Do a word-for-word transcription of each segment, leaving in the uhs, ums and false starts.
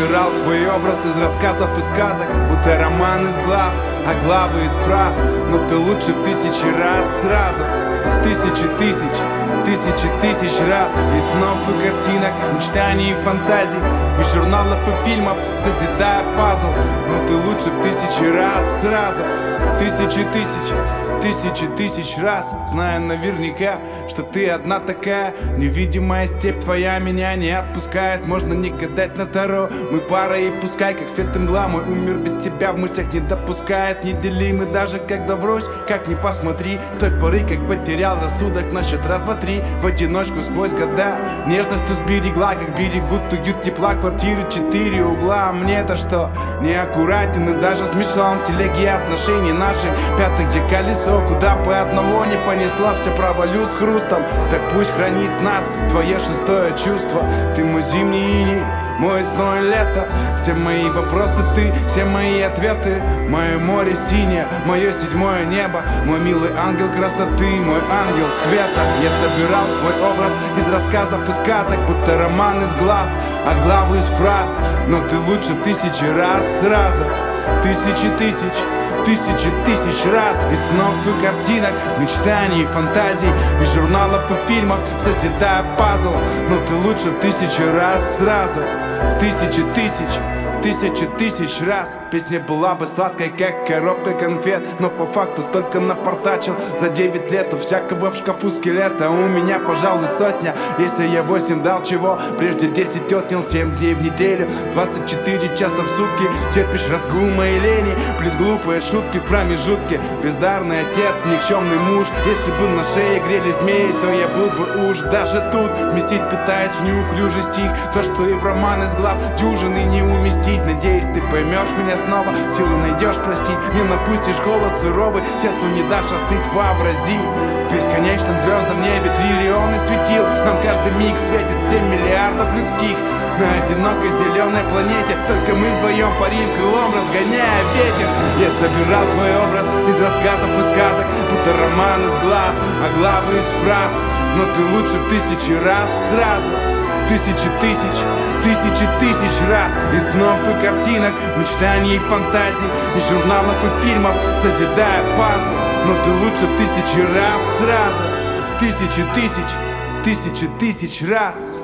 собирал твой образ из рассказов и сказок, будто роман из глав, а главы из фраз. Но ты лучше в тысячи раз сразу. Тысячи тысяч, тысячи тысяч раз. И снов, и картинок, мечтаний и фантазий, и журналов и фильмов, созидая пазл. Но ты лучше в тысячи раз сразу. Тысячи тысяч, тысячи тысяч раз. Зная наверняка, что ты одна такая. Невидимая степь твоя меня не отпускает. Можно не гадать на таро, мы пара, и пускай как свет и мгла мой умер без тебя в мыслях не допускает. Неделимы даже когда врозь, как ни посмотри. С той поры, как потерял рассудок на счет раз, два, три. В одиночку сквозь года нежностью сберегла, как берегут уют тепла квартиры четыре угла. А мне-то что? Неаккуратен и даже смешон в телеге отношений наших. Пятое колесо, куда по одного не понесло, все провалю с хрустом. Так пусть хранит нас твое шестое чувство. Ты мой зимний иней, мой весной лето. Все мои вопросы ты, все мои ответы. Мое море синее, мое седьмое небо. Мой милый ангел красоты, мой ангел света. Я собирал твой образ из рассказов и сказок, будто роман из глав, а главы из фраз. Но ты лучше в тысячи раз сразу. Тысячи тысяч, тысячи тысяч раз. И снов, и картинок, мечтаний и фантазий, и журналов и фильмов, созидая пазл. Но ты лучше в тысячи раз сразу. В тысячи тысяч, тысячи тысяч раз. Песня была бы сладкой, как коробка конфет, но по факту столько напортачил за девять лет. У всякого в шкафу скелета, у меня, пожалуй, сотня. Если я восемь дал чего, прежде десять отнял. Семь дней в неделю, двадцать четыре часа в сутки. Терпишь разгума и лени, плюс глупые шутки в промежутке. Бездарный отец, никчемный муж. Если бы на шее грели змеи, то я был бы уж даже тут. Вместить пытаясь в неуклюжий стих то, что и в роман из глав дюжины не уместить. Надеюсь, ты поймешь меня снова, силы найдешь простить. Не напустишь холод суровый, сердцу не дашь остыть, вообрази. Бесконечным звездам в небе триллионы светил. Нам каждый миг светит семь миллиардов людских. На одинокой зеленой планете только мы вдвоем парим, крылом разгоняя ветер. Я собирал твой образ из рассказов и сказок, будто роман из глав, а главы из фраз. Но ты лучше в тысячи раз сразу. Тысячи тысяч, тысячи тысяч раз. И снов, и картинок, мечтаний и фантазий, и журналов и фильмов, созидая пазл. Но ты лучше в тысячи раз сразу. Тысячи тысяч, тысячи тысяч раз.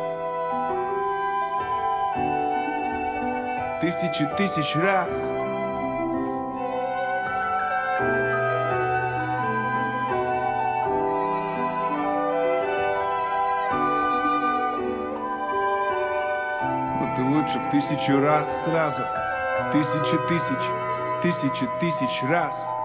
Тысячи тысяч раз. Ты лучше в тысячу раз сразу. В тысячи тысяч, тысячи тысяч раз.